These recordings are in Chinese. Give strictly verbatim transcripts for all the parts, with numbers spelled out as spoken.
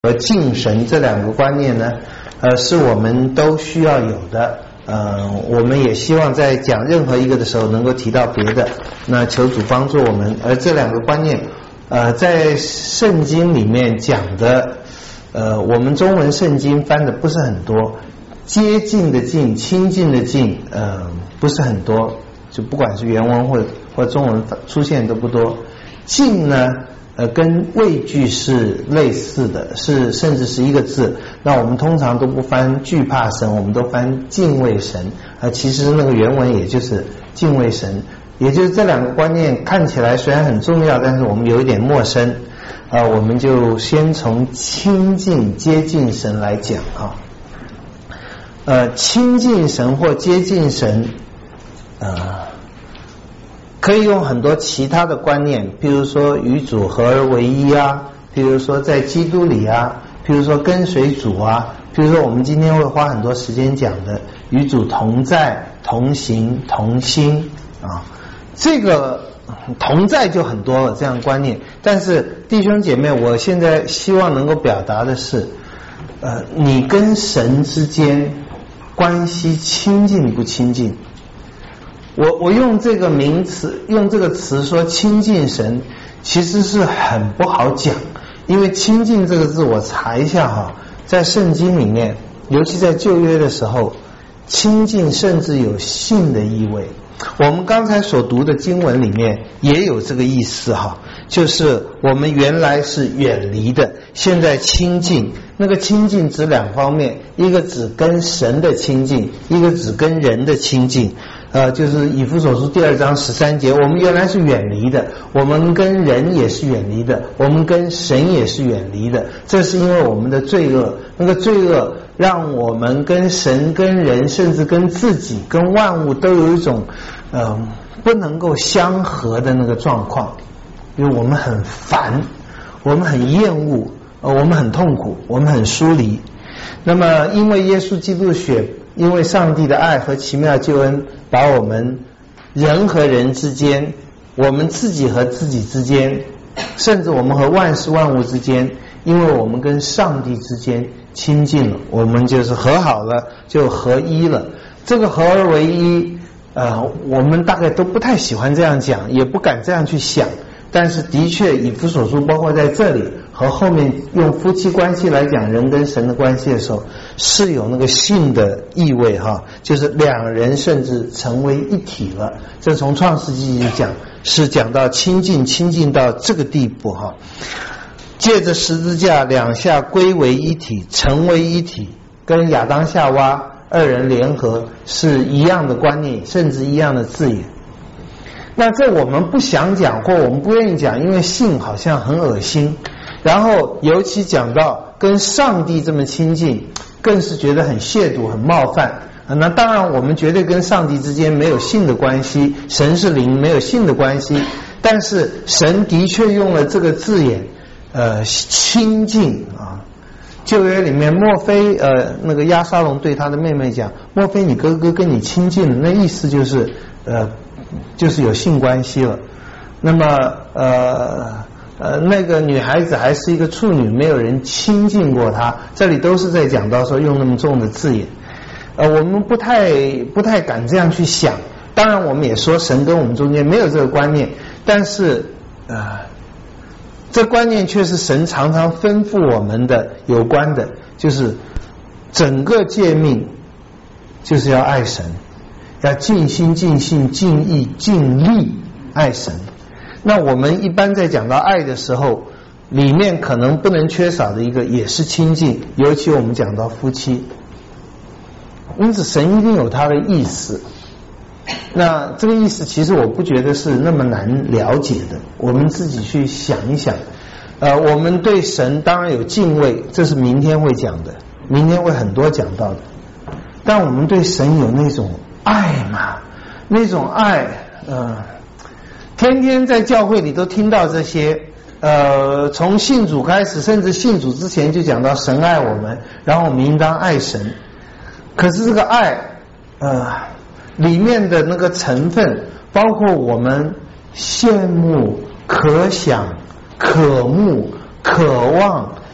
和敬神这两个观念呢，呃，是我们都需要有的。呃，我们也希望在讲任何一个的时候能够提到别的，那求主帮助我们。而这两个观念，呃，在圣经里面讲的，呃，我们中文圣经翻的不是很多，接近的近，亲近的近，呃，不是很多，就不管是原文或或中文出现都不多。近呢？呃，跟畏惧是类似的，是甚至是一个字。那我们通常都不翻惧怕神，我们都翻敬畏神。啊、呃，其实那个原文也就是敬畏神，也就是这两个观念看起来虽然很重要，但是我们有一点陌生。啊、呃，我们就先从亲近接近神来讲啊。呃，亲近神或接近神，呃。可以用很多其他的观念，譬如说与主合而为一啊，譬如说在基督里啊，譬如说跟随主啊，譬如说我们今天会花很多时间讲的与主同在、同行、同心啊，这个同在就很多了这样观念。但是弟兄姐妹，我现在希望能够表达的是，呃，你跟神之间关系亲近不亲近？我我用这个名词，用这个词说亲近神，其实是很不好讲，因为亲近这个字我查一下哈，在圣经里面，尤其在旧约的时候，亲近甚至有信的意味。我们刚才所读的经文里面也有这个意思哈，就是我们原来是远离的，现在亲近。那个亲近指两方面，一个指跟神的亲近，一个指跟人的亲近。呃，就是以弗所书第二章十三节，我们原来是远离的，我们跟人也是远离的，我们跟神也是远离的。这是因为我们的罪恶，那个罪恶让我们跟神、跟人，甚至跟自己、跟万物都有一种呃不能够相合的那个状况，因为我们很烦，我们很厌恶，呃，我们很痛苦，我们很疏离。那么，因为耶稣基督的血。因为上帝的爱和奇妙救恩，把我们人和人之间，我们自己和自己之间，甚至我们和万事万物之间，因为我们跟上帝之间亲近了，我们就是和好了，就合一了。这个合而为一，呃，我们大概都不太喜欢这样讲，也不敢这样去想。但是的确，以弗所书包括在这里和后面用夫妻关系来讲人跟神的关系的时候，是有那个信的意味哈，就是两人甚至成为一体了。这从创世纪讲是讲到亲近，亲近到这个地步哈。借着十字架两下归为一体，成为一体，跟亚当夏娃二人联合是一样的观念，甚至一样的字眼。那这我们不想讲或我们不愿意讲，因为性好像很恶心，然后尤其讲到跟上帝这么亲近，更是觉得很亵渎很冒犯。那当然我们绝对跟上帝之间没有性的关系，神是灵，没有性的关系，但是神的确用了这个字眼呃，亲近啊。旧约里面莫非呃那个押沙龙对他的妹妹讲，莫非你哥哥跟你亲近了，那意思就是呃就是有性关系了。那么呃呃那个女孩子还是一个处女，没有人亲近过她，这里都是在讲到说用那么重的字眼。呃我们不太不太敢这样去想，当然我们也说神跟我们中间没有这个观念，但是呃这观念却是神常常吩咐我们的有关的，就是整个诫命就是要爱神，要尽心尽性尽意尽力爱神。那我们一般在讲到爱的时候，里面可能不能缺少的一个也是亲近，尤其我们讲到夫妻，因此神一定有他的意思。那这个意思其实我不觉得是那么难了解的，我们自己去想一想。呃，我们对神当然有敬畏，这是明天会讲的，明天会很多讲到的。但我们对神有那种爱嘛，那种爱，呃，天天在教会里都听到这些，呃，从信主开始，甚至信主之前就讲到神爱我们，然后我们应当爱神。可是这个爱，呃。里面的那个成分包括我们羡慕、可想、渴慕、渴望、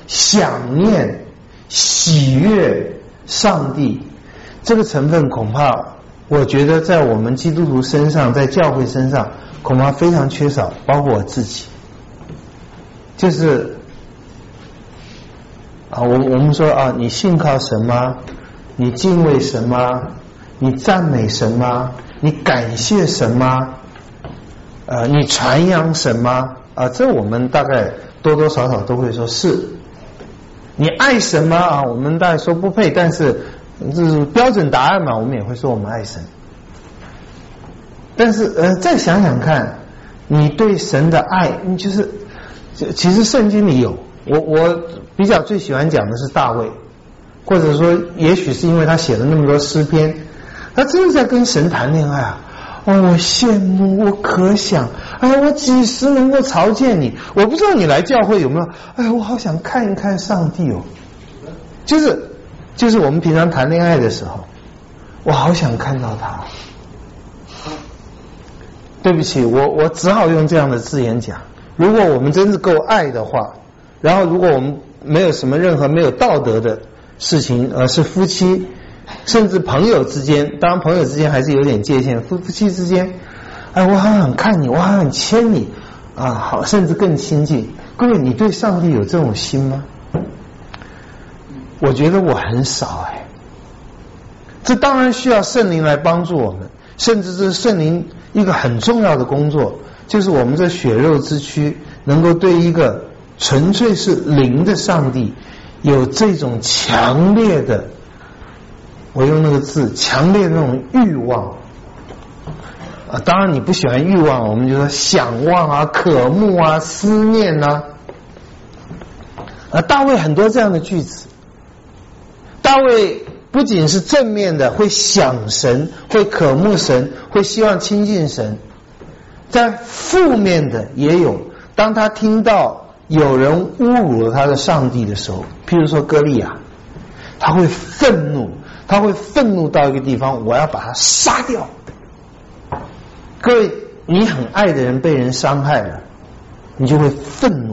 想念、喜悦上帝，这个成分恐怕我觉得在我们基督徒身上，在教会身上恐怕非常缺少，包括我自己。就是啊，我我们说啊，你信靠神吗？你敬畏神吗？你赞美神吗？你感谢神吗？呃，你传扬神吗？啊，这我们大概多多少少都会说是。你爱神吗？啊，我们大概说不配，但是这是标准答案嘛，我们也会说我们爱神。但是呃，再想想看，你对神的爱，你就是其实圣经里有，我我比较最喜欢讲的是大卫，或者说也许是因为他写了那么多诗篇，他真的在跟神谈恋爱啊。哦，我羡慕，我可想，哎，我几时能够朝见你？我不知道你来教会有没有？哎，我好想看一看上帝哦。就是就是我们平常谈恋爱的时候，我好想看到他。对不起，我我只好用这样的字眼讲。如果我们真是够爱的话，然后如果我们没有什么任何没有道德的事情，而是夫妻。甚至朋友之间，当然朋友之间还是有点界限，夫夫妻之间，哎，我好想看你，我好想牵你啊，好，甚至更亲近。各位，你对上帝有这种心吗？我觉得我很少哎。这当然需要圣灵来帮助我们，甚至是圣灵一个很重要的工作，就是我们这血肉之躯能够对一个纯粹是灵的上帝有这种强烈的。我用那个字，强烈的那种欲望啊！当然你不喜欢欲望，我们就说想望啊、渴慕啊、思念啊。啊，大卫很多这样的句子。大卫不仅是正面的，会想神，会渴慕神，会希望亲近神，在负面的也有。当他听到有人侮辱了他的上帝的时候，譬如说歌利亚，他会愤怒。他会愤怒到一个地方，我要把他杀掉。各位，你很爱的人被人伤害了，你就会愤怒。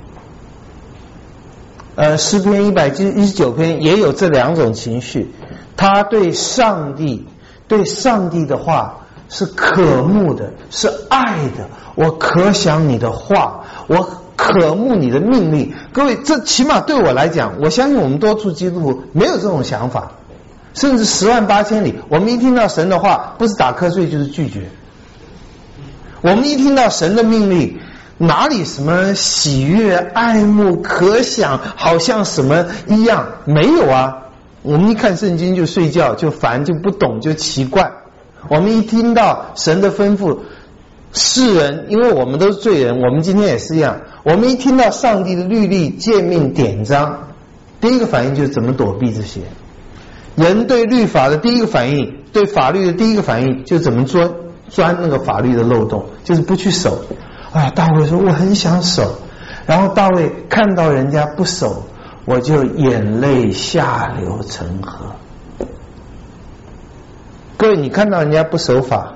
呃，诗篇一百一十九篇也有这两种情绪。他对上帝，对上帝的话是渴慕的，是爱的。我可想你的话，我渴慕你的命令。各位，这起码对我来讲，我相信我们多数基督徒没有这种想法。甚至十万八千里，我们一听到神的话，不是打瞌睡就是拒绝。我们一听到神的命令，哪里什么喜悦、爱慕、可想，好像什么一样，没有啊。我们一看圣经就睡觉，就烦，就不懂，就奇怪。我们一听到神的吩咐，世人，因为我们都是罪人，我们今天也是一样。我们一听到上帝的律例、诫命、典章，第一个反应就是怎么躲避这些。人对律法的第一个反应，对法律的第一个反应，就怎么钻钻那个法律的漏洞，就是不去守。啊，大卫说我很想守，然后大卫看到人家不守，我就眼泪下流成河。各位，你看到人家不守法，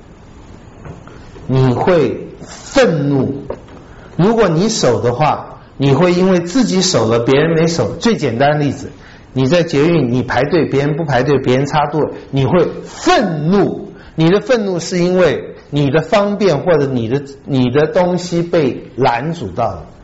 你会愤怒。如果你守的话，你会因为自己守了，别人没守。最简单的例子。你在捷运，你排队，别人不排队，别人插队，你会愤怒。你的愤怒是因为你的方便或者你的你的东西被拦阻到了。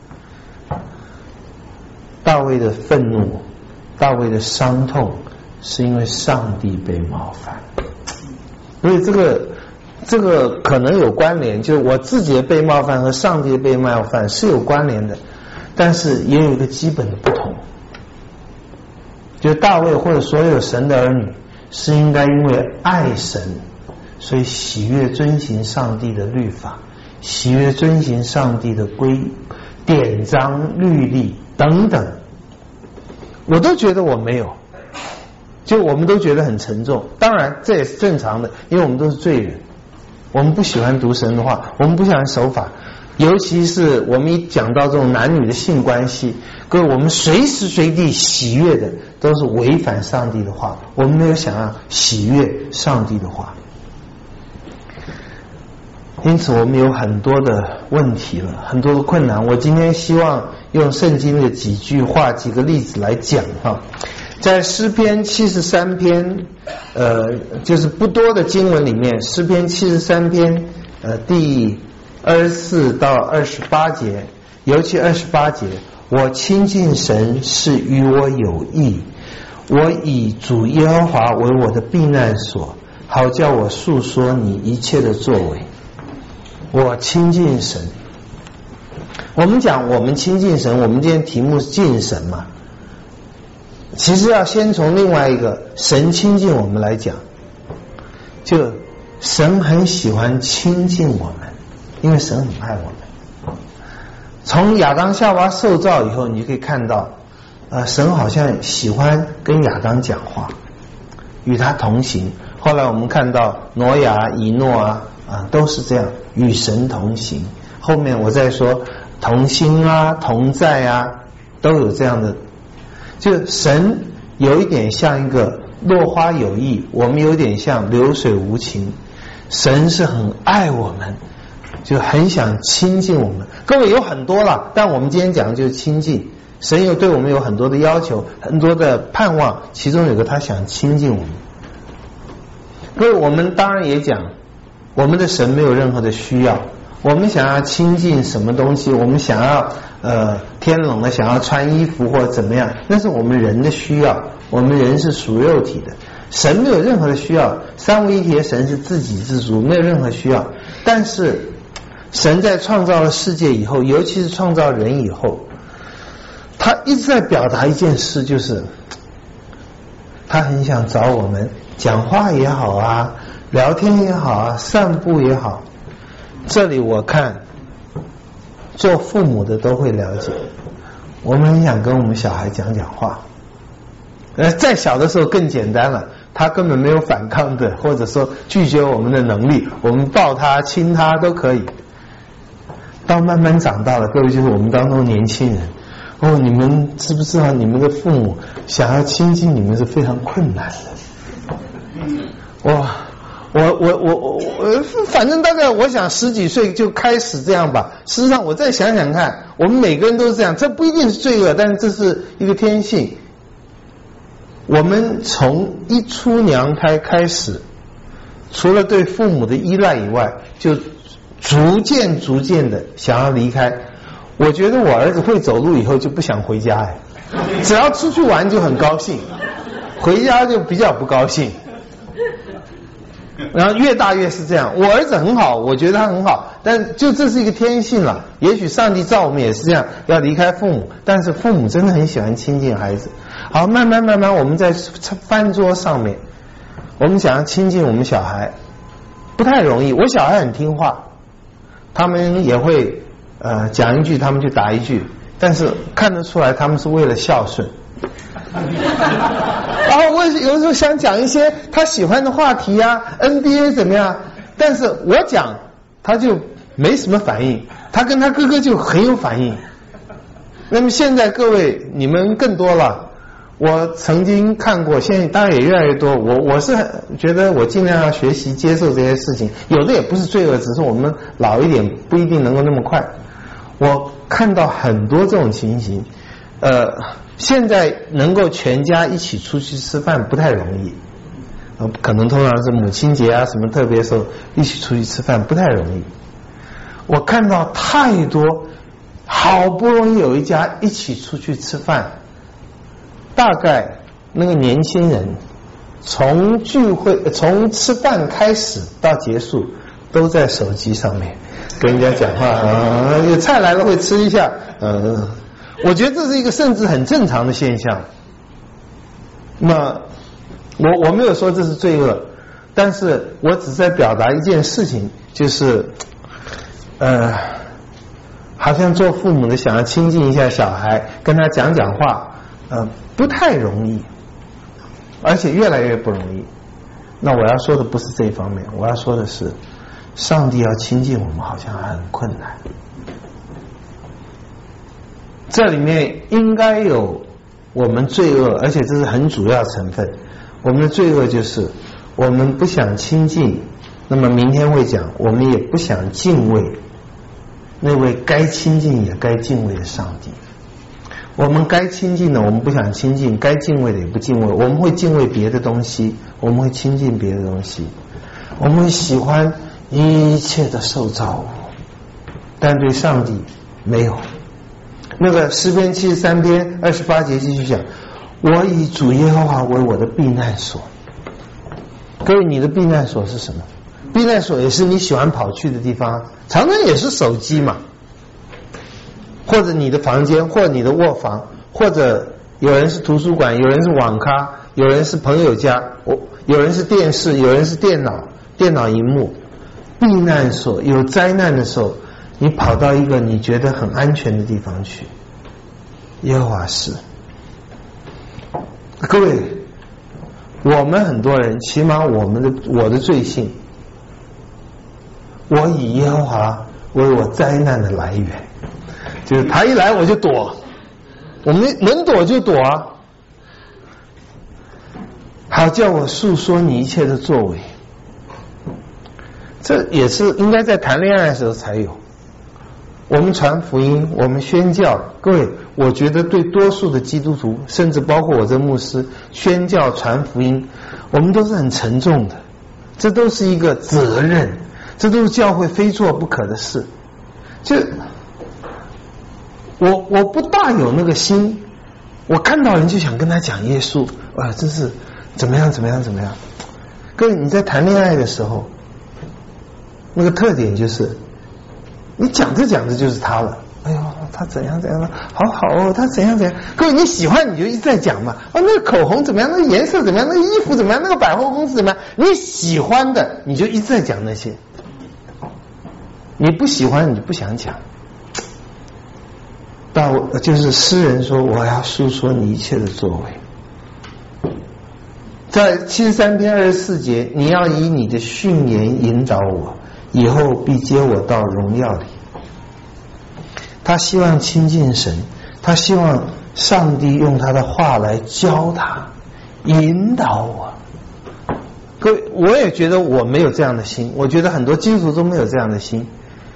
大卫的愤怒，大卫的伤痛，是因为上帝被冒犯。所以这个这个可能有关联，就是我自己的被冒犯和上帝的被冒犯是有关联的，但是也有一个基本的不同。就大卫或者所有神的儿女是应该因为爱神，所以喜悦遵行上帝的律法，喜悦遵行上帝的规典章律例等等。我都觉得我没有，就我们都觉得很沉重。当然这也是正常的，因为我们都是罪人，我们不喜欢读神的话，我们不喜欢守法。尤其是我们一讲到这种男女的性关系，各位，我们随时随地喜悦的都是违反上帝的话，我们没有想要喜悦上帝的话。因此我们有很多的问题了，很多的困难。我今天希望用圣经的几句话、几个例子来讲哈。在诗篇七十三篇，呃，就是不多的经文里面，诗篇七十三篇，呃，第二十四到二十八节，尤其二十八节，我亲近神是与我有益，我以主耶和华为我的避难所，好叫我述说你一切的作为。我亲近神，我们讲我们亲近神，我们今天题目是敬神嘛。其实要先从另外一个神亲近我们来讲，就神很喜欢亲近我们，因为神很爱我们。从亚当夏娃受造以后，你就可以看到，呃，神好像喜欢跟亚当讲话，与他同行。后来我们看到挪亚、以诺啊，啊，都是这样与神同行。后面我再说同心啊、同在啊，都有这样的。就神有一点像一个落花有意，我们有点像流水无情。神是很爱我们，就很想亲近我们。各位有很多了，但我们今天讲的就是亲近。神又对我们有很多的要求，很多的盼望，其中有个他想亲近我们。各位，我们当然也讲，我们的神没有任何的需要。我们想要亲近什么东西，我们想要呃天冷了想要穿衣服或者怎么样，那是我们人的需要。我们人是属肉体的，神没有任何的需要。三位一体的神是自给自足，没有任何需要。但是神在创造了世界以后，尤其是创造人以后，他一直在表达一件事，就是他很想找我们讲话也好啊，聊天也好啊，散步也好。这里我看做父母的都会了解，我们很想跟我们小孩讲讲话。呃，再小的时候更简单了，他根本没有反抗的，或者说拒绝我们的能力，我们抱他亲他都可以。到慢慢长大了，各位就是我们当中年轻人，哦，你们知不知道你们的父母想要亲近你们是非常困难的。哇，我我我我我，反正大概我想十几岁就开始这样吧。事实上，我再想想看，我们每个人都是这样，这不一定是罪恶，但是这是一个天性。我们从一出娘胎开始，除了对父母的依赖以外，就逐渐逐渐的想要离开。我觉得我儿子会走路以后就不想回家，哎，只要出去玩就很高兴，回家就比较不高兴。然后越大越是这样。我儿子很好，我觉得他很好，但就这是一个天性了。也许上帝造我们也是这样，要离开父母，但是父母真的很喜欢亲近孩子。好，慢慢慢慢我们在饭桌上面，我们想要亲近我们小孩，不太容易。我小孩很听话，他们也会呃讲一句他们就答一句，但是看得出来他们是为了孝顺。然后我有时候想讲一些他喜欢的话题啊 N B A 怎么样，但是我讲他就没什么反应，他跟他哥哥就很有反应。那么现在各位你们更多了，我曾经看过，现在当然也越来越多，我我是觉得我尽量要学习接受这些事情，有的也不是罪恶，只是我们老一点不一定能够那么快。我看到很多这种情形，呃现在能够全家一起出去吃饭不太容易，呃，可能通常是母亲节啊什么特别时候一起出去吃饭不太容易。我看到太多，好不容易有一家一起出去吃饭，大概那个年轻人从聚会从吃饭开始到结束都在手机上面跟人家讲话啊，有菜来了会吃一下，呃我觉得这是一个甚至很正常的现象。那我我没有说这是罪恶，但是我只在表达一件事情，就是呃，好像做父母的想要亲近一下小孩，跟他讲讲话，呃，不太容易，而且越来越不容易。那我要说的不是这一方面，我要说的是，上帝要亲近我们好像很困难。这里面应该有我们罪恶，而且这是很主要成分。我们的罪恶就是我们不想亲近，那么明天会讲，我们也不想敬畏那位该亲近也该敬畏的上帝。 我们该亲近的我们不想亲近，该敬畏的也不敬畏，我们会敬畏别的东西，我们会亲近别的东西，我们会喜欢一切的受造物，但对上帝没有。那个诗篇七十三篇二十八节继续讲，我以主耶和华为我的避难所。各位，你的避难所是什么？避难所也是你喜欢跑去的地方，常常也是手机嘛，或者你的房间，或者你的卧房，或者有人是图书馆，有人是网咖，有人是朋友家，有人是电视，有人是电脑，电脑荧幕。避难所，有灾难的时候，你跑到一个你觉得很安全的地方去。耶和华是。各位，我们很多人，起码我们的我的罪性，我以耶和华为我灾难的来源，就是他一来我就躲，我们能躲就躲啊。好，叫我诉说你一切的作为，这也是应该在谈恋爱的时候才有。我们传福音，我们宣教，各位，我觉得对多数的基督徒，甚至包括我这牧师，宣教传福音，我们都是很沉重的，这都是一个责任，这都是教会非做不可的事。就我我不大有那个心，我看到人就想跟他讲耶稣，哇，真是怎么样怎么样怎么样。各位，你在谈恋爱的时候，那个特点就是你讲着讲着就是他了，哎呦，他怎样怎样了，好好哦，他怎样怎样。各位，你喜欢你就一直在讲嘛，哦，那个口红怎么样，那个颜色怎么样，那个衣服怎么样，那个百货公司怎么样，你喜欢的你就一直在讲那些，你不喜欢你就不想讲。到就是诗人说，我要诉说你一切的作为。在七十三篇二十四节，你要以你的训言引导我，以后必接我到荣耀里。他希望亲近神，他希望上帝用他的话来教他，引导我。各位，我也觉得我没有这样的心，我觉得很多基督徒都没有这样的心。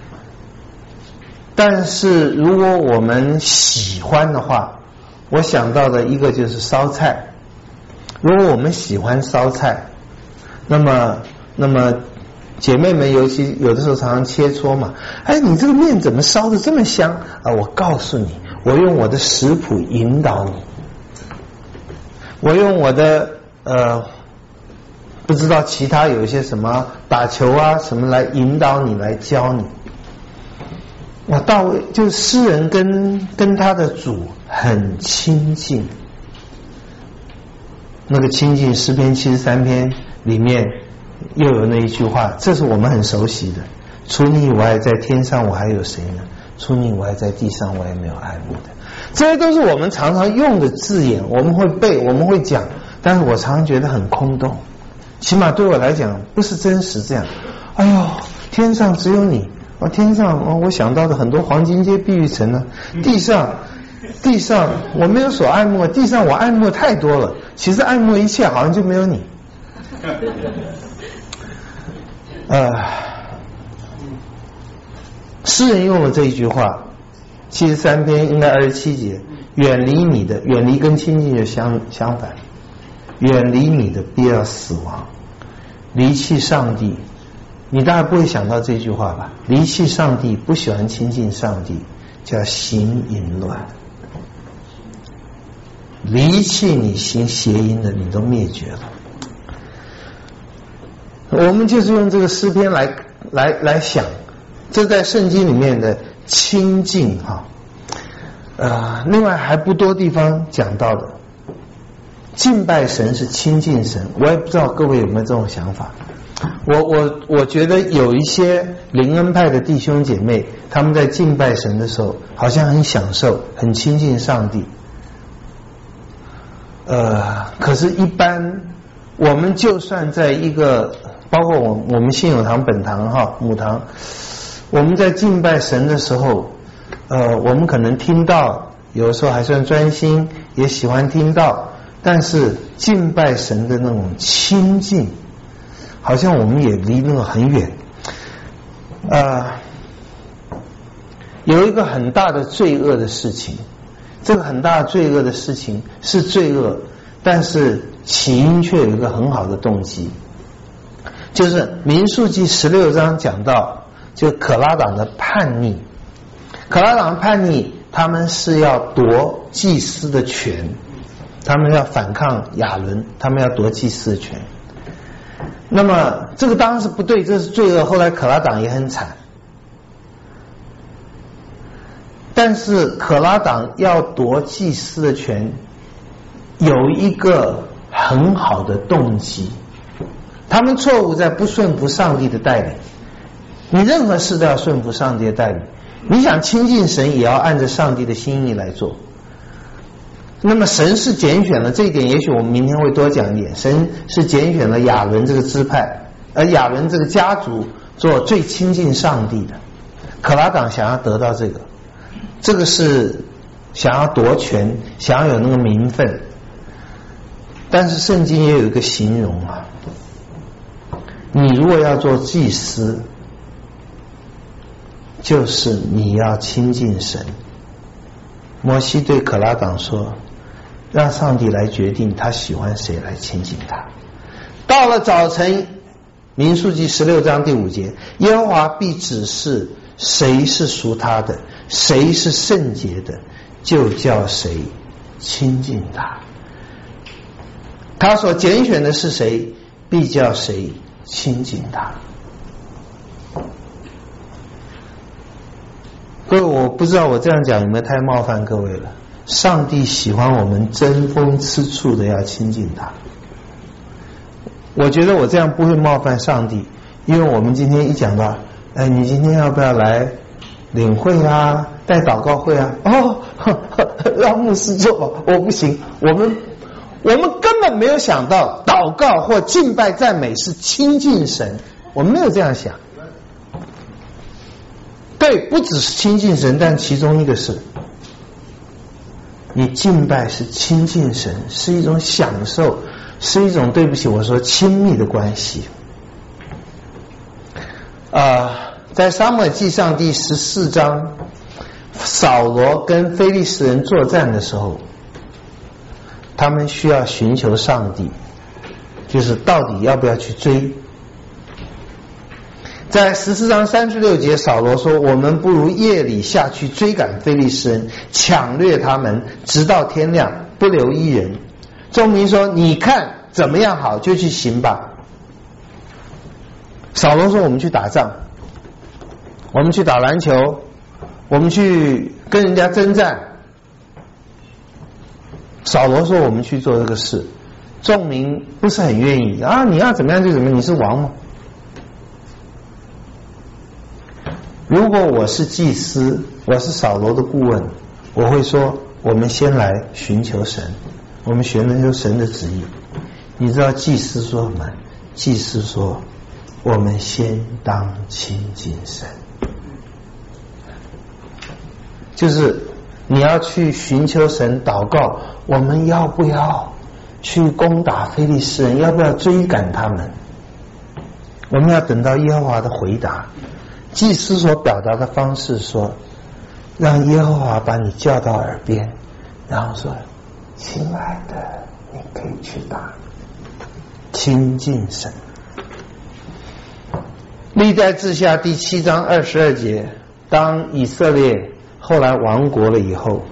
但是如果我们喜欢的话，我想到的一个就是烧菜。如果我们喜欢烧菜，那么那么姐妹们尤其有的时候常常切磋嘛，哎，你这个面怎么烧的这么香啊？我告诉你，我用我的食谱引导你，我用我的呃不知道其他有一些什么打球啊什么来引导你，来教你。我大卫就是诗人跟跟他的主很亲近，那个亲近诗篇七十三篇里面又有那一句话，这是我们很熟悉的，除你以外在天上我还有谁呢？除你以外在地上我也没有爱慕的。这些都是我们常常用的字眼，我们会背，我们会讲，但是我常常觉得很空洞，起码对我来讲不是真实这样。哎呦，天上只有你，哦，天上哦，我想到的很多黄金街碧玉城呢，地上地上我没有所爱慕，地上我爱慕太多了，其实爱慕一切好像就没有你。呃，诗人用了这一句话，七十三篇应该二十七节，远离你的，远离跟亲近就相相反，远离你的必要死亡，离弃上帝。你大概不会想到这句话吧？离弃上帝，不喜欢亲近上帝，叫行淫乱。离弃你行邪淫的，你都灭绝了。我们就是用这个诗篇来来来想，这在圣经里面的亲近哈，呃，另外还不多地方讲到的，敬拜神是亲近神，我也不知道各位有没有这种想法。我我我觉得有一些灵恩派的弟兄姐妹，他们在敬拜神的时候，好像很享受，很亲近上帝。呃，可是，一般我们就算在一个，包括我我们信友堂、本堂哈、母堂，我们在敬拜神的时候，呃，我们可能听到，有的时候还算专心，也喜欢听到，但是敬拜神的那种亲近，好像我们也离那个很远。呃，有一个很大的罪恶的事情， 这个很大的罪恶的事情是罪恶，但是起因却有一个很好的动机，就是民数记十六章讲到，就可拉党的叛逆，可拉党的叛逆，他们是要夺祭司的权，他们要反抗亚伦，他们要夺祭司的权。那么这个当然是不对，这是罪恶。后来可拉党也很惨，但是可拉党要夺祭司的权，有一个很好的动机，他们错误在不顺服上帝的带领。你任何事都要顺服上帝的带领，你想亲近神也要按着上帝的心意来做。那么神是拣选了这一点，也许我们明天会多讲一点。神是拣选了亚伦这个支派，而亚伦这个家族做最亲近上帝的。可拉党想要得到这个，这个是想要夺权，想要有那个名分。但是圣经也有一个形容啊，你如果要做祭司，就是你要亲近神。摩西对可拉党说，让上帝来决定他喜欢谁来亲近他。到了早晨，民数记十六章第五节，耶和华必指示谁是属他的，谁是圣洁的，就叫谁亲近他。他所拣选的是谁，必叫谁亲近他。各位，我不知道我这样讲有没有太冒犯各位了。上帝喜欢我们争风吃醋的要亲近他。我觉得我这样不会冒犯上帝，因为我们今天一讲到，哎，你今天要不要来领会啊，带祷告会啊？哦，呵呵让牧师做吧，我不行。我们我们根本没有想到祷告或敬拜赞美是亲近神，我们没有这样想。对，不只是亲近神，但其中一个是你敬拜是亲近神，是一种享受，是一种对不起我说亲密的关系。啊、呃，在撒母耳记上第十四章，扫罗跟非利士人作战的时候，他们需要寻求上帝，就是到底要不要去追。在十四章三十六节，扫罗说，我们不如夜里下去追赶非利士人，抢掠他们，直到天亮，不留一人。众民说，你看怎么样好，就去行吧。扫罗说，我们去打仗，我们去打篮球，我们去跟人家征战。扫罗说，我们去做这个事。众民不是很愿意啊，你要怎么样就怎么样，你是王吗？如果我是祭司，我是扫罗的顾问，我会说，我们先来寻求神，我们寻求神的旨意。你知道祭司说什么？祭司说，我们先当亲近神。就是你要去寻求神，祷告，我们要不要去攻打非利士人，要不要追赶他们？我们要等到耶和华的回答。祭司所表达的方式说，让耶和华把你叫到耳边，然后说，亲爱的，你可以去打，亲近神。历代志下第七章二十二节，当以色列后来亡国了以后，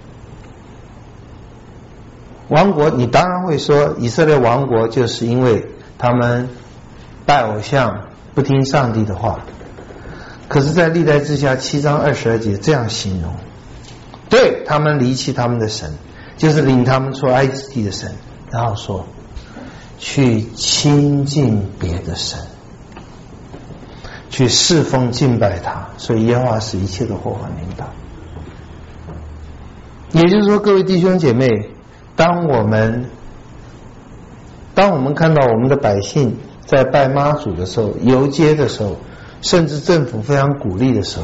亡国你当然会说，以色列亡国就是因为他们拜偶像，不听上帝的话。可是在历代志下七章二十二节这样形容，对，他们离弃他们的神，就是领他们出埃及地的神，然后说去亲近别的神，去侍奉敬拜他，所以耶和华使一切的祸患临到。也就是说，各位弟兄姐妹，当我们当我们看到我们的百姓在拜妈祖的时候，游街的时候，甚至政府非常鼓励的时候，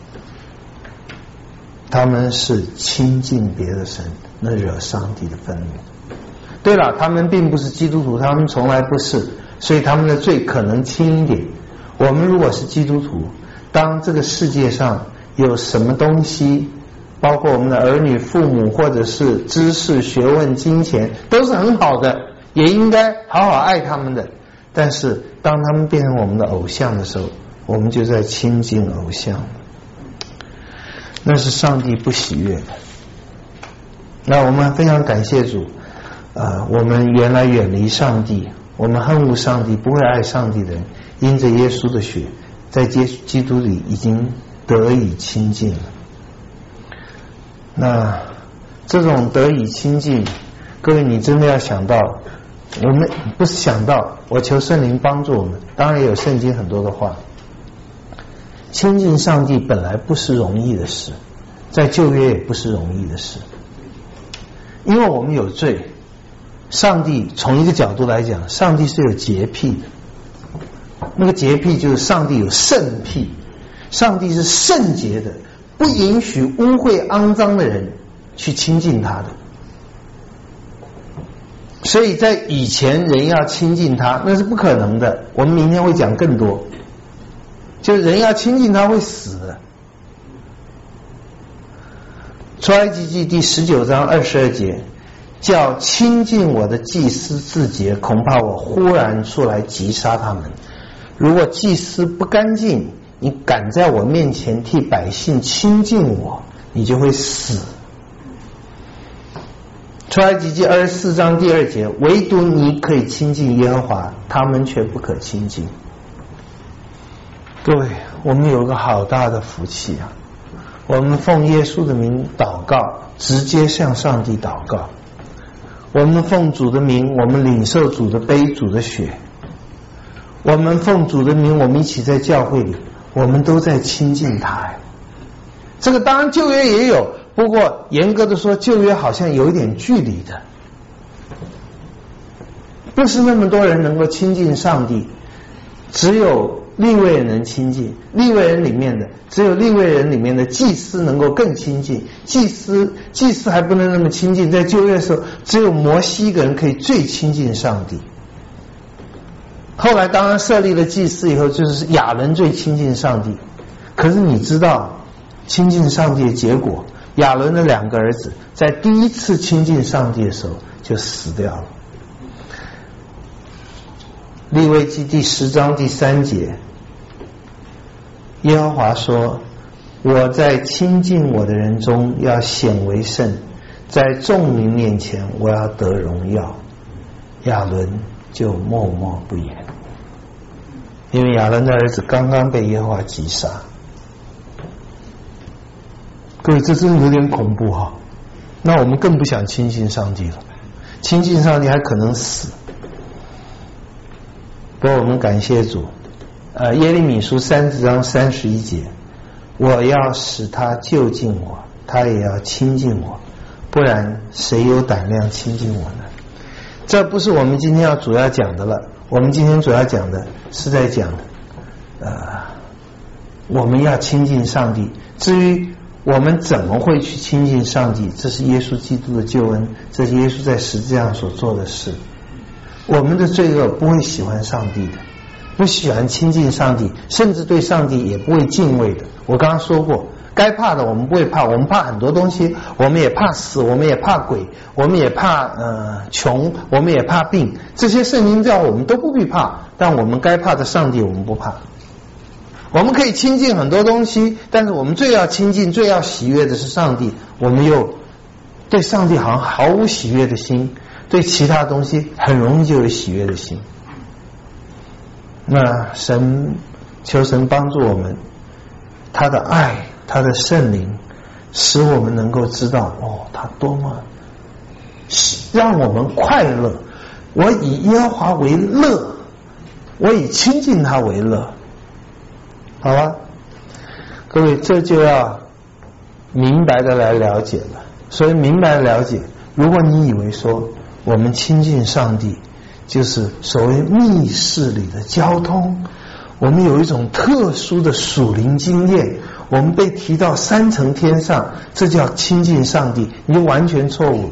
他们是亲近别的神，那惹上帝的愤怒。对了，他们并不是基督徒，他们从来不是，所以他们的罪可能轻一点。我们如果是基督徒，当这个世界上有什么东西包括我们的儿女、父母，或者是知识、学问、金钱，都是很好的，也应该好好爱他们的。但是当他们变成我们的偶像的时候，我们就在亲近偶像，那是上帝不喜悦的。那我们非常感谢主，呃，我们原来远离上帝，我们恨恶上帝，不会爱上帝的人，因着耶稣的血，在基督里已经得以亲近了。那这种得以亲近，各位你真的要想到，我们不是想到，我求圣灵帮助我们，当然也有圣经很多的话，亲近上帝本来不是容易的事，在旧约也不是容易的事，因为我们有罪。上帝从一个角度来讲，上帝是有洁癖的，那个洁癖就是上帝有圣癖，上帝是圣洁的，不允许污秽肮脏的人去亲近他的。所以在以前人要亲近他那是不可能的，我们明天会讲更多，就是人要亲近他会死的。出埃及记第十九章二十二节，叫亲近我的祭司自洁，恐怕我忽然出来击杀他们。如果祭司不干净，你敢在我面前替百姓亲近我，你就会死。出埃及记二十四章第二节，唯独你可以亲近耶和华，他们却不可亲近。各位，我们有个好大的福气啊！我们奉耶稣的名祷告，直接向上帝祷告。我们奉主的名，我们领受主的杯、主的血。我们奉主的名，我们一起在教会里，我们都在亲近他。这个当然旧约也有，不过严格的说，旧约好像有一点距离的，不是那么多人能够亲近上帝，只有利未人能亲近。利未人里面的只有利未人里面的祭司能够更亲近，祭司祭司还不能那么亲近。在旧约的时候，只有摩西一个人可以最亲近上帝。后来当然设立了祭司以后，就是亚伦最亲近上帝。可是你知道亲近上帝的结果，亚伦的两个儿子在第一次亲近上帝的时候就死掉了。利未记第十章第三节，耶和华说，我在亲近我的人中要显为圣，在众民面前我要得荣耀。亚伦就默默不言，因为亚伦的儿子刚刚被耶和华击杀。各位，这真的有点恐怖哈！那我们更不想亲近上帝了，亲近上帝还可能死。不过我们感谢主，呃，耶利米书三十章三十一节，我要使他就近我，他也要亲近我，不然谁有胆量亲近我呢？这不是我们今天要主要讲的了，我们今天主要讲的是在讲呃，我们要亲近上帝。至于我们怎么会去亲近上帝，这是耶稣基督的救恩，这是耶稣在十字架上所做的事。我们的罪恶不会喜欢上帝的，不喜欢亲近上帝，甚至对上帝也不会敬畏的。我刚刚说过，该怕的我们不会怕，我们怕很多东西，我们也怕死，我们也怕鬼，我们也怕呃穷，我们也怕病，这些圣经叫我们都不必怕，但我们该怕的上帝我们不怕。我们可以亲近很多东西，但是我们最要亲近、最要喜悦的是上帝，我们又对上帝好像毫无喜悦的心，对其他东西很容易就有喜悦的心。那神求神帮助我们，他的爱，他的圣灵使我们能够知道，哦，他多么让我们快乐。我以耶和华为乐，我以亲近他为乐。好吧，各位，这就要明白的来了解了。所以明白的了解，如果你以为说我们亲近上帝就是所谓密室里的交通，我们有一种特殊的属灵经验，我们被提到三层天上，这叫亲近上帝，你就完全错误了。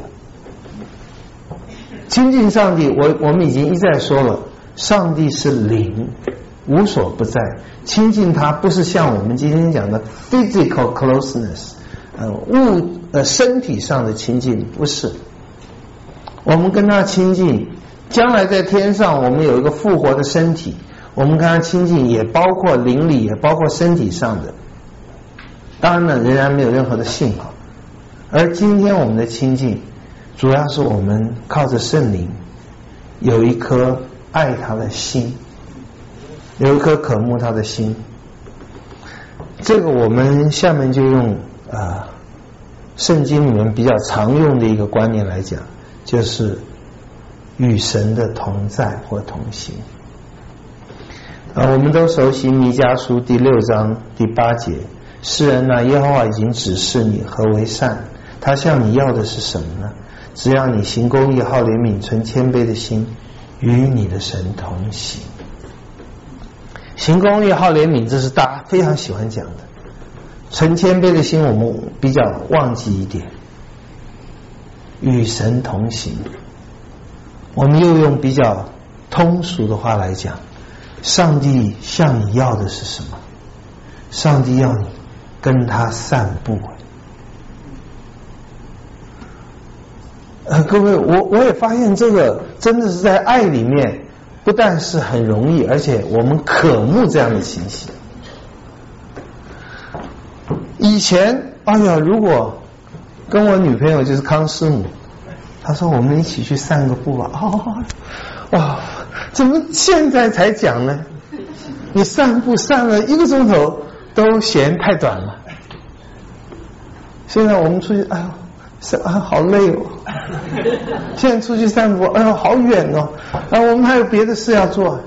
亲近上帝，我我们已经一再说了，上帝是灵，无所不在。亲近他不是像我们今天讲的 physical closeness， 呃物呃身体上的亲近，不是。我们跟他亲近，将来在天上我们有一个复活的身体，我们跟他亲近也包括灵里，也包括身体上的。当然呢，仍然没有任何的信号。而今天我们的亲近，主要是我们靠着圣灵，有一颗爱他的心，有一颗渴慕他的心。这个我们下面就用啊、呃，圣经里面比较常用的一个观念来讲，就是与神的同在或同行。啊，我们都熟悉弥迦书第六章第八节，世人啊，耶和华已经指示你何为善，他向你要的是什么呢？只要你行公义，好怜悯，存谦卑的心，与你的神同行。行公义，好怜悯，这是大家非常喜欢讲的。存谦卑的心，我们比较忘记一点。与神同行，我们又用比较通俗的话来讲，上帝向你要的是什么？上帝要你跟他散步。呃，各位，我我也发现这个真的是在爱里面，不但是很容易，而且我们渴慕这样的情形。以前，哎呀，如果跟我女朋友就是康师母，她说我们一起去散个步吧，哦，哇，怎么现在才讲呢？你散步散了一个钟头都嫌太短了。现在我们出去，哎呦，散啊好累哦。现在出去散步，哎呦好远哦，啊我们还有别的事要做。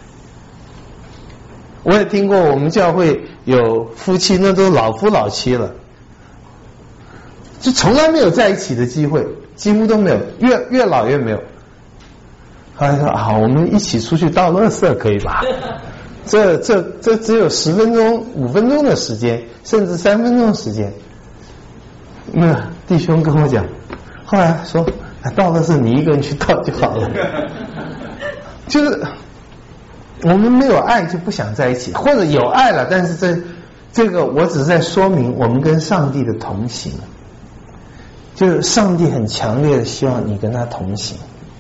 我也听过我们教会有夫妻，那都老夫老妻了，就从来没有在一起的机会，几乎都没有，越越老越没有。后来说啊，我们一起出去倒垃圾可以吧？这这这只有十分钟、五分钟的时间，甚至三分钟的时间。那弟兄跟我讲，后来说，倒垃圾你一个人去倒就好了。就是我们没有爱就不想在一起，或者有爱了，但是这这个我只是在说明我们跟上帝的同行，就是上帝很强烈的希望你跟他同行。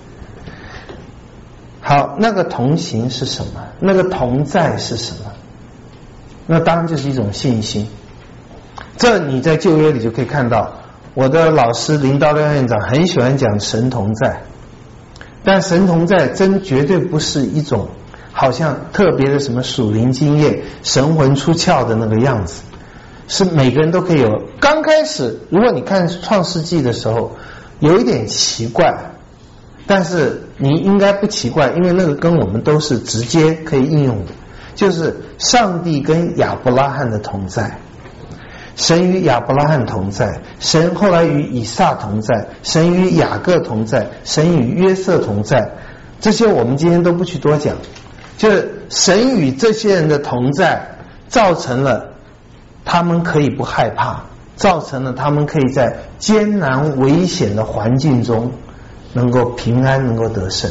好，那个同行是什么？那个同在是什么？那当然就是一种信心。这你在旧约里就可以看到，我的老师林道亮院长很喜欢讲神同在，但神同在真绝对不是一种好像特别的什么属灵经验、神魂出窍的那个样子，是每个人都可以有。刚开始如果你看创世纪的时候有一点奇怪，但是你应该不奇怪，因为那个跟我们都是直接可以应用的，就是上帝跟亚伯拉罕的同在，神与亚伯拉罕同在，神后来与以撒同在，神与雅各同在，神与约瑟同在，这些我们今天都不去多讲，就是神与这些人的同在造成了他们可以不害怕，造成了他们可以在艰难危险的环境中能够平安，能够得胜。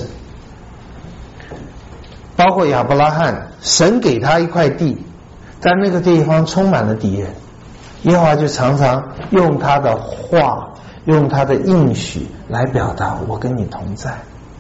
包括亚伯拉罕，神给他一块地，在那个地方充满了敌人，耶和华就常常用他的话，用他的应许来表达我跟你同在。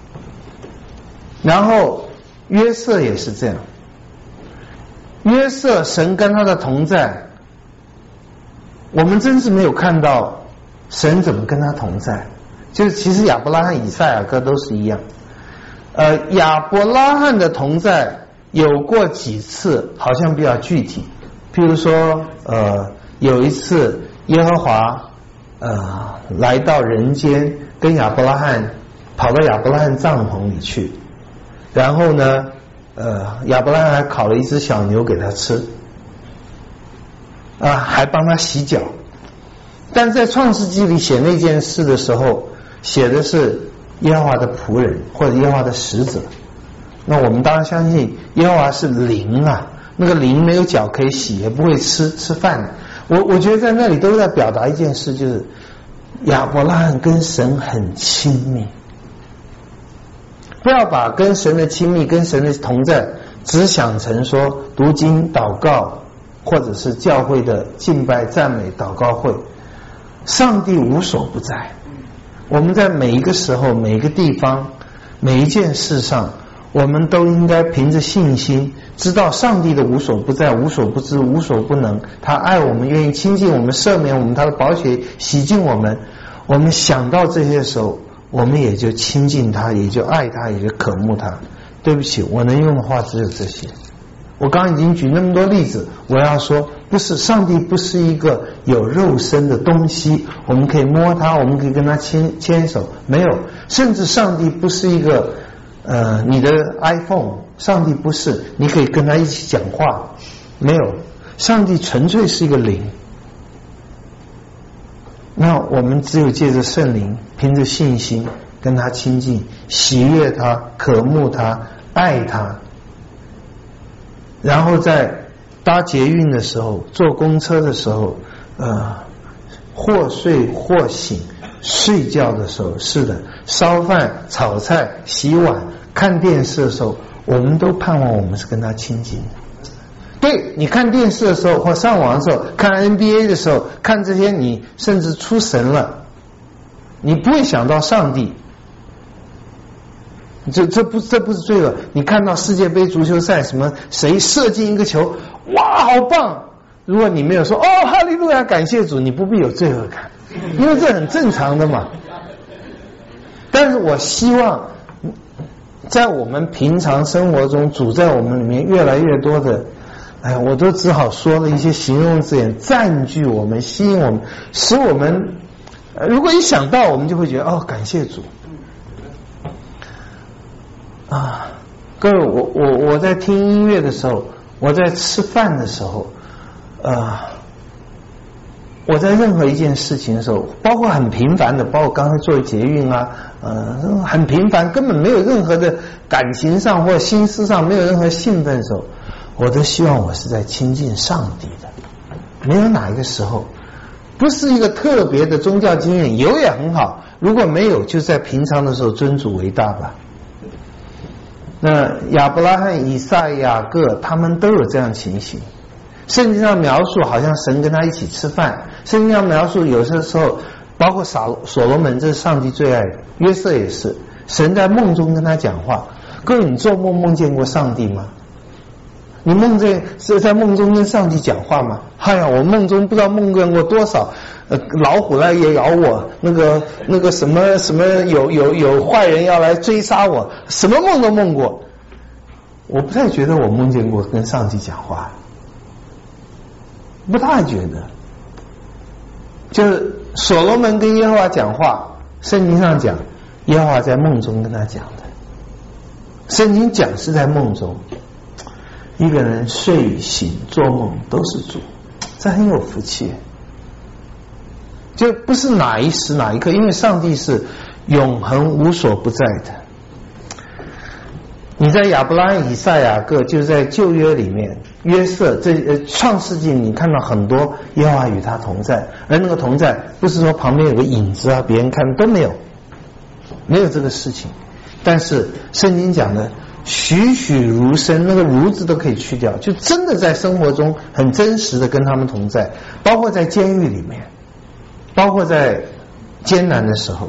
然后约瑟也是这样，约瑟神跟他的同在，我们真是没有看到神怎么跟他同在。就是其实亚伯拉罕、以撒、雅各都是一样。呃，亚伯拉罕的同在有过几次，好像比较具体。譬如说，呃，有一次耶和华呃来到人间，跟亚伯拉罕跑到亚伯拉罕帐篷里去，然后呢，呃，亚伯拉罕还烤了一只小牛给他吃，啊，还帮他洗脚。但在创世纪里写那件事的时候，写的是耶和华的仆人或者耶和华的使者。那我们当然相信耶和华是灵啊，那个灵没有脚可以洗，也不会吃吃饭。我我觉得在那里都在表达一件事，就是亚伯拉罕跟神很亲密。不要把跟神的亲密、跟神的同在只想成说读经、祷告，或者是教会的敬拜、赞美、祷告会。 上帝无所不在，我们在每一个时候、每一个地方、每一件事上，我们都应该凭着信心，知道上帝的无所不在、无所不知、无所不能，他爱我们，愿意亲近我们、赦免我们，他的宝血洗净我们。我们想到这些时候，我们也就亲近他，也就爱他，也就渴慕他。对不起，我能用的话只有这些。我刚刚已经举那么多例子，我要说，不是，上帝不是一个有肉身的东西，我们可以摸他，我们可以跟他牵牵手，没有。甚至上帝不是一个呃你的 iPhone， 上帝不是你可以跟他一起讲话，没有。上帝纯粹是一个灵。那我们只有借着圣灵，凭着信心跟他亲近，喜悦他，渴慕他，爱他。然后在搭捷运的时候，坐公车的时候，呃，或睡或醒，睡觉的时候，是的，烧饭、炒菜、洗碗、看电视的时候，我们都盼望我们是跟他亲近的。对，你看电视的时候，或上网的时候，看 N B A 的时候，看这些，你甚至出神了，你不会想到上帝。这这不这不是罪恶。你看到世界杯足球赛，什么谁射进一个球，哇，好棒！如果你没有说哦哈利路亚，感谢主，你不必有罪恶感，因为这很正常的嘛。但是我希望在我们平常生活中，主在我们里面越来越多的，哎，我都只好说了一些形容字眼，占据我们，吸引我们，使我们，如果一想到，我们就会觉得哦，感谢主。啊，各位，我我我在听音乐的时候，我在吃饭的时候，呃，我在任何一件事情的时候，包括很平凡的，包括刚才做捷运啊，呃，很平凡，根本没有任何的感情上或心思上没有任何兴奋的时候，我都希望我是在亲近上帝的。没有哪一个时候，不是一个特别的宗教经验，有也很好，如果没有，就在平常的时候尊主为大吧。那亚伯拉罕、以撒、雅各他们都有这样情形。圣经上描述好像神跟他一起吃饭，圣经上描述有些时候包括所所罗门，这是上帝最爱的，约瑟也是，神在梦中跟他讲话。各位，你做梦梦见过上帝吗？你梦见是在梦中跟上帝讲话吗？哎呀，我梦中不知道梦见过多少，呃，老虎来也咬我，那个那个什么什么有有有坏人要来追杀我，什么梦都梦过。我不太觉得我梦见过跟上帝讲话，不太觉得。就是所罗门跟耶和华讲话，圣经上讲耶和华在梦中跟他讲的，圣经讲是在梦中。一个人睡醒做梦都是主，这很有福气，就不是哪一时哪一刻，因为上帝是永恒无所不在的。你在亚伯拉罕、以撒、雅各，就是在旧约里面，约瑟这呃创世纪，你看到很多耶和华与他同在，而那个同在不是说旁边有个影子啊，别人看都没有，没有这个事情。但是圣经讲的栩栩如生，那个如字都可以去掉，就真的在生活中很真实的跟他们同在，包括在监狱里面，包括在艰难的时候。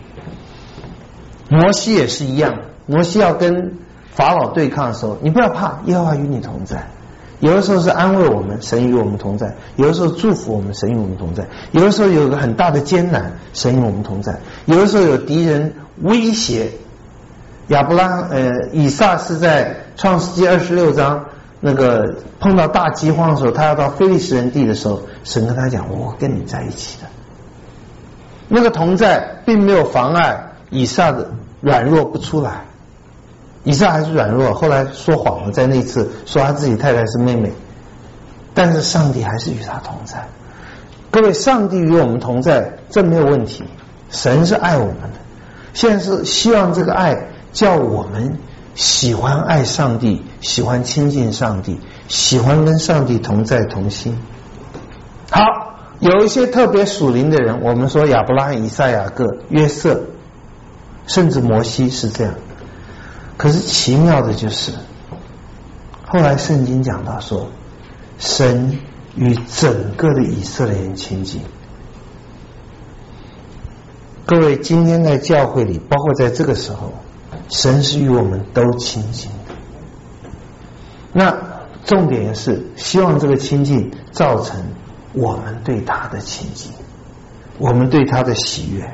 摩西也是一样，摩西要跟法老对抗的时候，你不要怕，耶和华与你同在。有的时候是安慰我们，神与我们同在；有的时候祝福我们，神与我们同在；有的时候有个很大的艰难，神与我们同在；有的时候有敌人威胁。亚伯拉呃以撒是在创世纪二十六章那个碰到大饥荒的时候，他要到非利士人地的时候，神跟他讲，我跟你在一起的。那个同在并没有妨碍以撒的软弱不出来，以撒还是软弱，后来说谎了，在那次说他自己太太是妹妹，但是上帝还是与他同在。各位，上帝与我们同在，这没有问题，神是爱我们的，现在是希望这个爱叫我们喜欢爱上帝，喜欢亲近上帝，喜欢跟上帝同在同心。好，有一些特别属灵的人，我们说亚伯拉罕、以撒、雅各、约瑟，甚至摩西是这样。可是奇妙的就是，后来圣经讲到说，神与整个的以色列人亲近。 各位，今天在教会里，包括在这个时候，神是与我们都亲近的。那重点是希望这个亲近造成我们对他的亲近，我们对他的喜悦。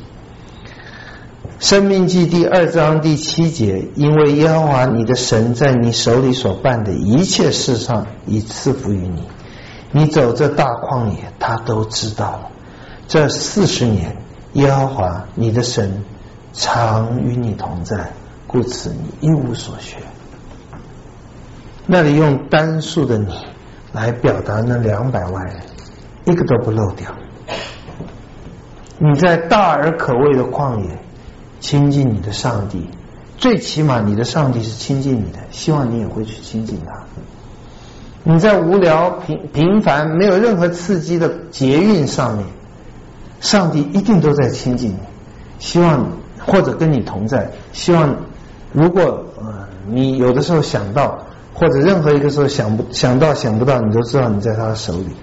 申命记第二章第七节，因为耶和华你的神在你手里所办的一切事上已赐福于你，你走这大旷野他都知道了。这四十年耶和华你的神常与你同在，故此你一无所缺。那里用单数的你来表达那两百万人，一个都不漏掉。你在大而可畏的旷野亲近你的上帝，最起码你的上帝是亲近你的，希望你也会去亲近他。你在无聊平平凡没有任何刺激的捷运上面，上帝一定都在亲近你，希望或者跟你同在，希望如果呃你有的时候想到，或者任何一个时候想不想到想不到，你都知道你在他的手里。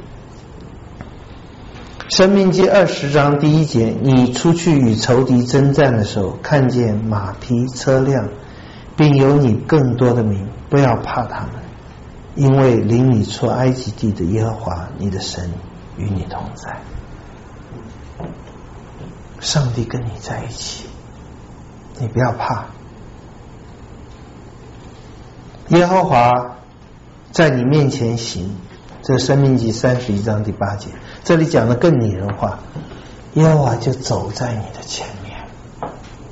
申命记二十章第一节，你出去与仇敌征战的时候，看见马匹车辆，并有你更多的民，不要怕他们，因为领你出埃及地的耶和华你的神与你同在。上帝跟你在一起，你不要怕。耶和华在你面前行，这申命记三十一章第八节，这里讲的更拟人化，耶和华就走在你的前面。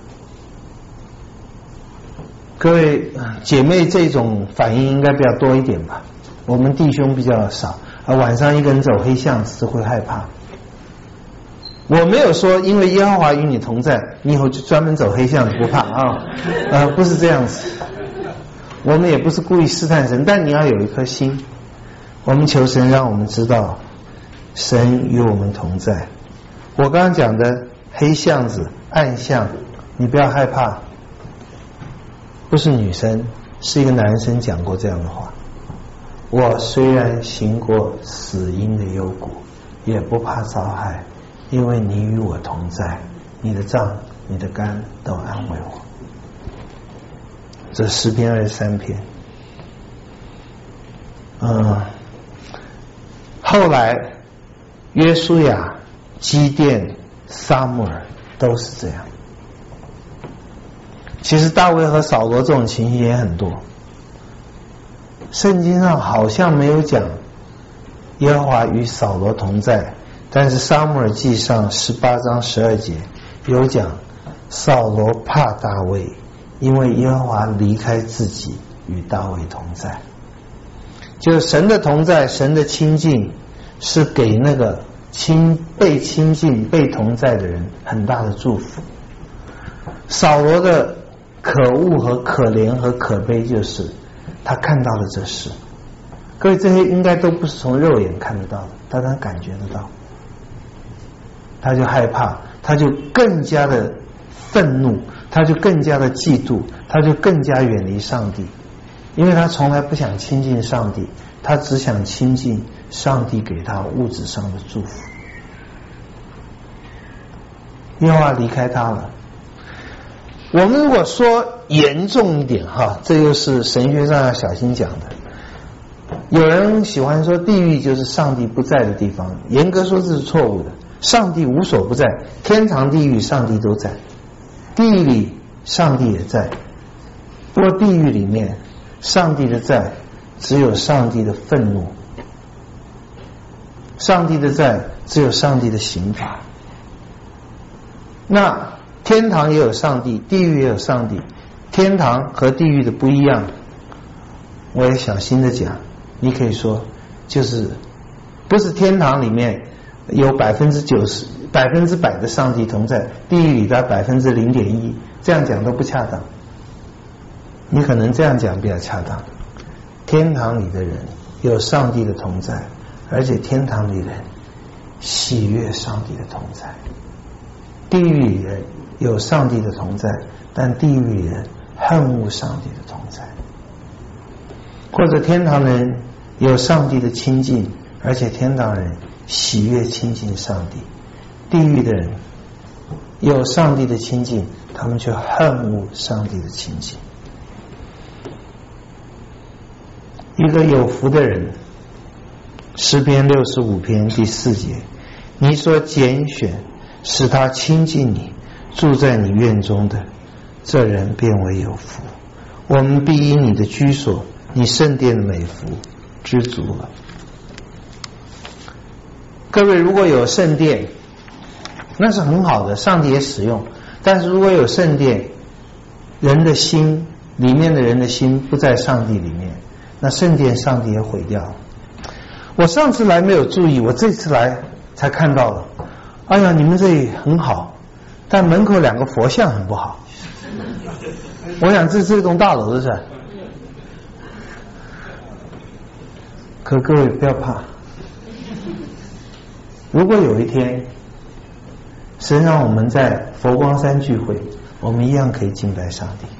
各位姐妹，这种反应应该比较多一点吧，我们弟兄比较少，啊，晚上一个人走黑巷子会害怕。我没有说因为耶和华与你同在，你以后就专门走黑巷子不怕啊，呃，不是这样子。我们也不是故意试探神，但你要有一颗心。我们求神让我们知道，神与我们同在。我刚刚讲的黑巷子、暗巷，你不要害怕。不是女生，是一个男生讲过这样的话。我虽然行过死荫的幽谷，也不怕遭害，因为你与我同在，你的杖、你的竿都安慰我。这诗篇二十三篇。嗯，后来约书亚、基甸、撒母耳都是这样。其实大卫和扫罗这种情形也很多，圣经上好像没有讲耶和华与扫罗同在，但是撒母耳记上十八章十二节有讲扫罗怕大卫，因为耶和华离开自己与大卫同在。就是神的同在，神的亲近是给那个亲被亲近被同在的人很大的祝福。扫罗的可恶和可怜和可悲，就是他看到了这事。各位，这些应该都不是从肉眼看得到的，但他感觉得到，他就害怕，他就更加的愤怒，他就更加的嫉妒，他就更加远离上帝，因为他从来不想亲近上帝，他只想亲近上帝给他物质上的祝福。耶和华离开他了。我们如果说严重一点哈，这又是神学上要小心讲的。有人喜欢说地狱就是上帝不在的地方，严格说这是错误的。上帝无所不在，天堂地狱上帝都在，地狱里上帝也在。不过地狱里面上帝的在只有上帝的愤怒，上帝的在只有上帝的刑罚。那天堂也有上帝，地狱也有上帝，天堂和地狱的不一样。我也小心的讲，你可以说就是不是天堂里面有百分之九十百分之百的上帝同在，地狱里的百分之零点一，这样讲都不恰当。你可能这样讲比较恰当。天堂里的人有上帝的同在，而且天堂里人喜悦上帝的同在。地狱里人有上帝的同在，但地狱里人恨恶上帝的同在。或者天堂人有上帝的亲近，而且天堂人喜悦亲近上帝。地狱的人有上帝的亲近，他们却恨恶上帝的亲近。一个有福的人，诗篇六十五篇第四节，你所拣选使他亲近你，住在你院中的，这人便为有福。我们必因你的居所，你圣殿的美福知足了。各位，如果有圣殿，那是很好的，上帝也使用。但是如果有圣殿，人的心里面的人的心不在上帝里面，那圣殿上帝也毁掉了。我上次来没有注意，我这次来才看到了。哎呀，你们这里很好，但门口两个佛像很不好。我想这是这栋大楼的事。可各位不要怕，如果有一天神让我们在佛光山聚会，我们一样可以敬拜上帝。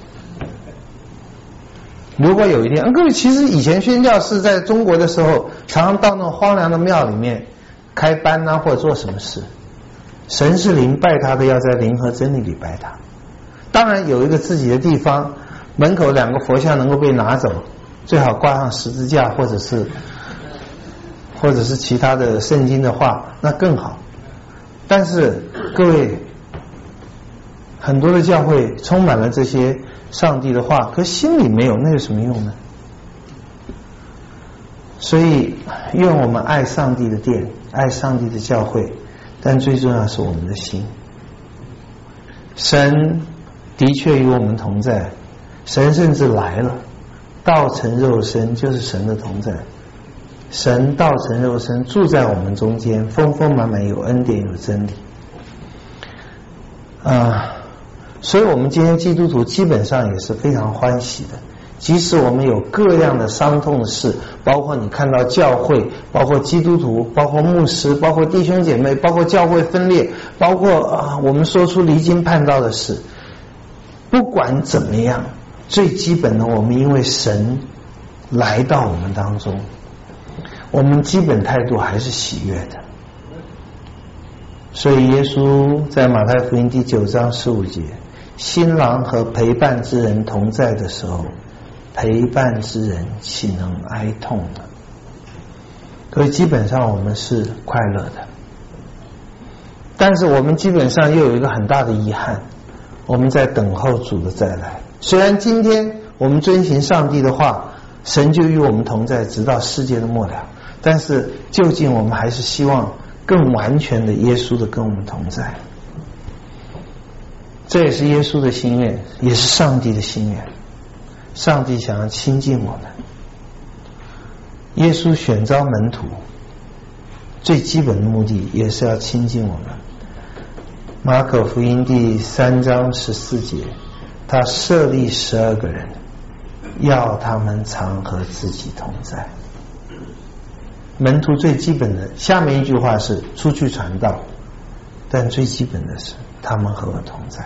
如果有一天，各位，其实以前宣教士在中国的时候，常常到那种荒凉的庙里面开班啊，或者做什么事。神是灵，拜他的要在灵和真理里拜他。当然有一个自己的地方，门口两个佛像能够被拿走，最好挂上十字架，或者是或者是其他的圣经的话，那更好。但是各位，很多的教会充满了这些上帝的话，可心里没有，那有什么用呢？所以愿我们爱上帝的殿，爱上帝的教会，但最重要是我们的心。神的确与我们同在，神甚至来了，道成肉身，就是神的同在。神道成肉身，住在我们中间，丰丰满满，有恩典，有真理啊！所以我们今天基督徒基本上也是非常欢喜的，即使我们有各样的伤痛的事，包括你看到教会，包括基督徒，包括牧师，包括弟兄姐妹，包括教会分裂，包括啊我们说出离经叛道的事，不管怎么样，最基本的，我们因为神来到我们当中，我们基本态度还是喜悦的。所以耶稣在马太福音第九章十五节，新郎和陪伴之人同在的时候，陪伴之人岂能哀痛呢？所以基本上我们是快乐的，但是我们基本上又有一个很大的遗憾，我们在等候主的再来。虽然今天我们遵行上帝的话，神就与我们同在，直到世界的末了，但是究竟我们还是希望更完全的耶稣的跟我们同在。这也是耶稣的心愿，也是上帝的心愿。上帝想要亲近我们，耶稣选召门徒最基本的目的也是要亲近我们。马可福音第三章十四节，他设立十二个人，要他们常和自己同在。门徒最基本的，下面一句话是出去传道，但最基本的是他们和我同在。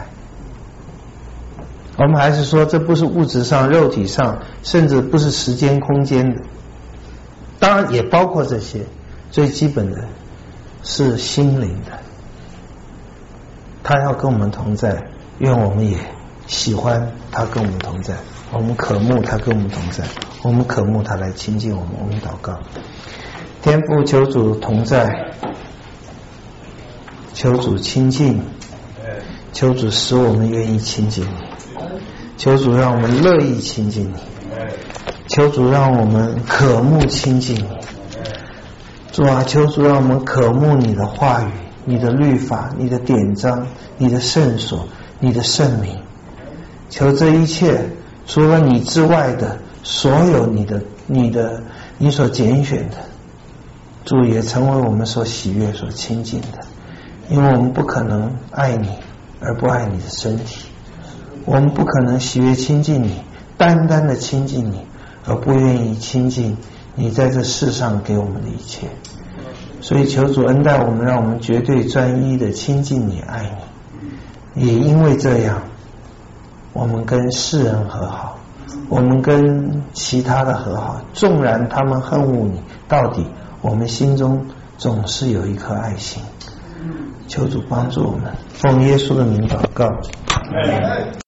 我们还是说，这不是物质上、肉体上，甚至不是时间空间的，当然也包括这些。最基本的是心灵的，他要跟我们同在，愿我们也喜欢他跟我们同在，我们渴慕他跟我们同在，我们渴慕他来亲近我们。我们祷告，天父，求主同在，求主亲近，求主使我们愿意亲近你，求主让我们乐意亲近你，求主让我们渴慕亲近你。主啊，求主让我们渴慕你的话语，你的律法，你的典章，你的圣所，你的圣名。求这一切除了你之外的所有你的你的你所拣选的，主也成为我们所喜悦所亲近的。因为我们不可能爱你而不爱你的身体，我们不可能喜悦亲近你，单单的亲近你，而不愿意亲近你在这世上给我们的一切。所以求主恩待我们，让我们绝对专一的亲近你，爱你。也因为这样，我们跟世人和好，我们跟其他的和好，纵然他们恨恶你，到底我们心中总是有一颗爱心。 求主帮助我们，奉耶稣的名祷告。